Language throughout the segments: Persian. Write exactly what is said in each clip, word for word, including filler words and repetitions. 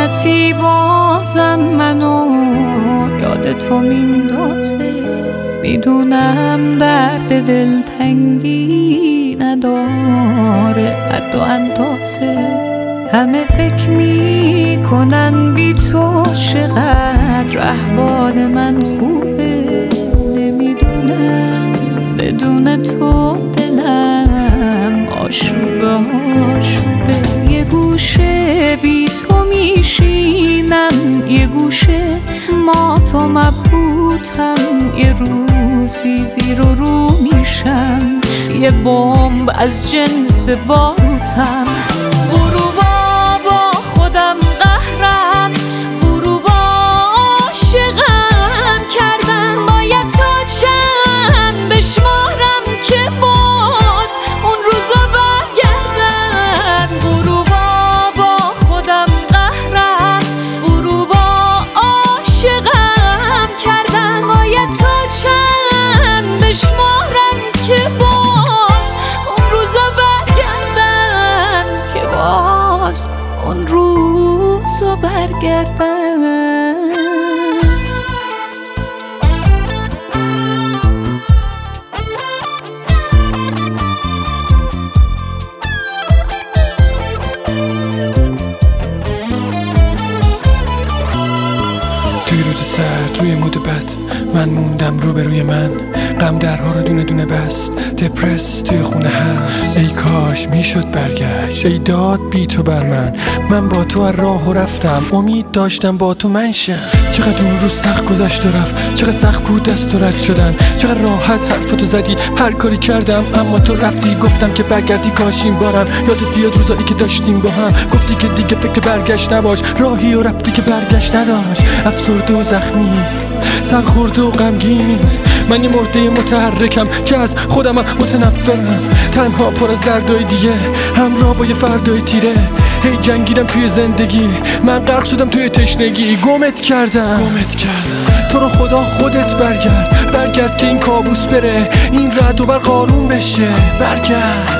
غلطی بازم منو یاد تو میندازه. میدونم درد دلتنگی نداره حد و اندازه. همه فکر میکنن بی تو چقدر احوال من خوبه. نمیدونم بدون تو دلم آشوبه آشوبه. یه گوشه بی تو میشینم، یه گوشه ما تو مبهوتم. یه روزی زیر و رو میشم، یه بمب از جنس باروتم. غروبا با خودم قهرم، غروبا عاشقم کردن. باید تا چند بشمارم که باز اون روزا برگردن. غروبا با خودم قهرم، غروبا عاشقم کردن. باید تا چند بشمارم که باز اون روزا برگردن، که باز اون روزا برگردن. توی روز سرد روی مود بد من موندم روبروی من. غم درها رو دونه دونه بست، دپرس توی خونه هست. ای کاش میشد برگشت، ای داد بی تو بر من. من با تو از راه و رفتم، امید داشتم با تو منشم. چقدر اون روز سخت گذشت و رفت، چقدر سخت بود دست و رد شدن. چقدر راحت حرفتو زدی، هر کاری کردم اما تو رفتی. گفتم که برگردی کاش این بارم یادت بیاد روزایی که داشتیم با هم. گفتی که دیگه فکر برگشت نباش، راهی و رفتی که برگشت نداشت. افسرده و زخمی، سرخورده و غمگین، من یه مرده متحرکم که از خودم متنفرم. تنها پر از دردای دیگه، همراه با یه فردای تیره. هی جنگیدم توی زندگی، من غرق شدم توی تشنگی. گمت کردم گمت کردم تو رو خدا خودت برگرد. برگرد که این کابوس بره، این رعد و برق آروم بشه. برگرد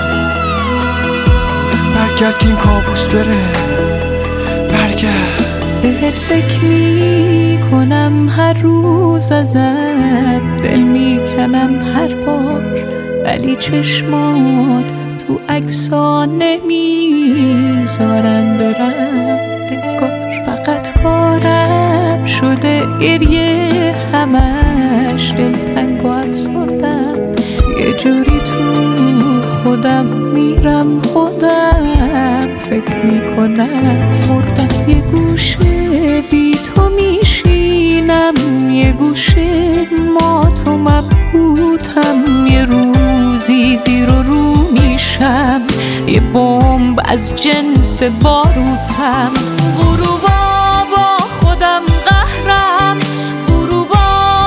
برگرد که این کابوس بره. برگرد. بهت فکر میکنم هر روز ازت، دل میکنم هر بار. ولی چشمات تو عکسا نمیذارن برم. انگار فقط کارم شده گریه، همش دلتنگ و افسردم. یه جوری تو خودم میرم، خودم فکر میکنم مردم. یه گوشه بی تو میشینم، یه گوشه ما تو مبهوتم. یه روزی زیر و رو میشم، یه بمب از جنس باروتم. غروبا با خودم قهرم، غروبا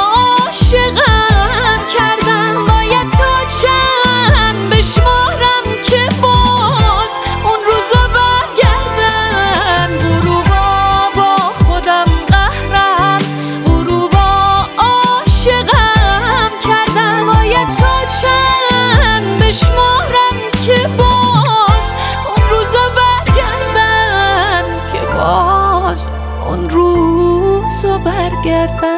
عاشقم کردن. باید تا چند بشمارم که باز اون روزا برگردن. غروبا با خودم قهرم، غروبا عاشقم کردن. باید تا چند بشمارم که باز اون روزا برگردن، که باز اون روزا برگردن.